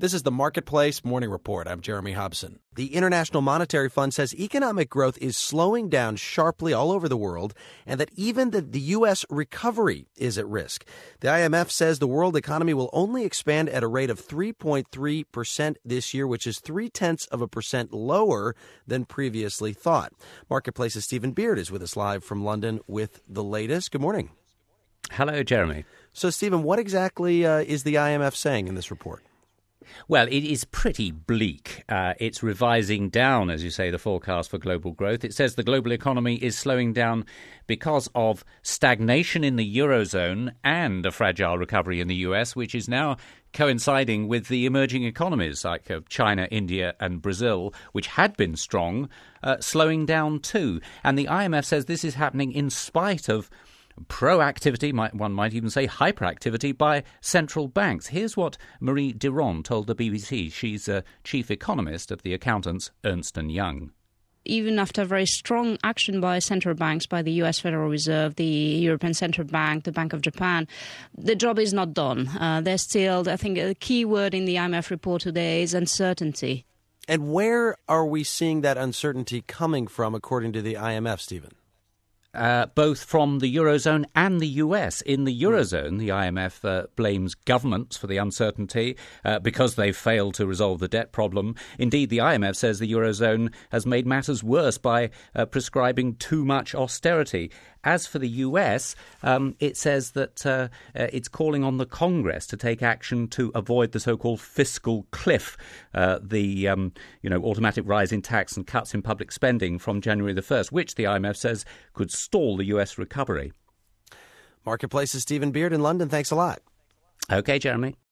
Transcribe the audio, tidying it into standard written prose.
This is the Marketplace Morning Report. I'm Jeremy Hobson. The International Monetary Fund says economic growth is slowing down sharply all over the world and that even the U.S. recovery is at risk. The IMF says the world economy will only expand at a rate of 3.3% this year, which is 0.3% lower than previously thought. Marketplace's Stephen Beard is with us live from London with the latest. Good morning. Hello, Jeremy. So, Stephen, what exactly is the IMF saying in this report? Well, it is pretty bleak. It's revising down, as you say, the forecast for global growth. It says the global economy is slowing down because of stagnation in the Eurozone and a fragile recovery in the US, which is now coinciding with the emerging economies like China, India and Brazil, which had been strong, slowing down too. And the IMF says this is happening in spite of proactivity, one might even say hyperactivity, by central banks. Here's what Marie Diron told the BBC. She's a chief economist of the accountants Ernst & Young. Even after very strong action by central banks, by the US Federal Reserve, the European Central Bank, the Bank of Japan, the job is not done. There's still, I think, a key word in the IMF report today is uncertainty. And where are we seeing that uncertainty coming from, according to the IMF, Stephen? Both from the Eurozone and the US. In the Eurozone, the IMF blames governments for the uncertainty because they've failed to resolve the debt problem. Indeed, the IMF says the Eurozone has made matters worse by prescribing too much austerity. As for the US, it says that it's calling on the Congress to take action to avoid the so-called fiscal cliff, the automatic rise in tax and cuts in public spending from January the 1st, which the IMF says could stall the US recovery. Marketplace's Stephen Beard in London. Thanks a lot. OK, Jeremy.